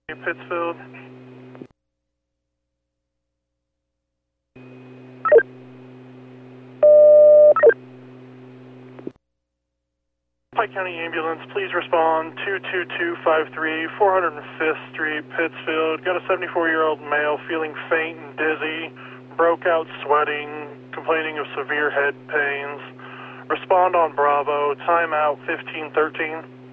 Pittsfield. Pike County Ambulance, please respond 22253, 405th Street, Pittsfield. Got a 74-year-old male feeling faint and dizzy, broke out sweating, complaining of severe head pains. Respond on Bravo, timeout 1513.